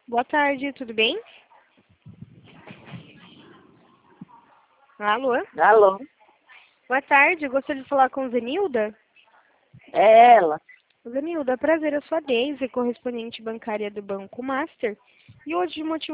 Boa tarde, tudo bem? Alô? Alô? Boa tarde, gostaria de falar com Zenilda? É ela. Zenilda, prazer, eu sou a Deise, correspondente bancária do Banco Master. E hoje o motivo